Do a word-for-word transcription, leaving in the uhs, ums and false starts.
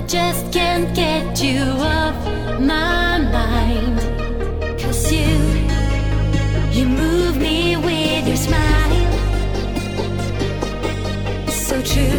just can't get you off my mind. 'Cause you, you move me with your smile. So true.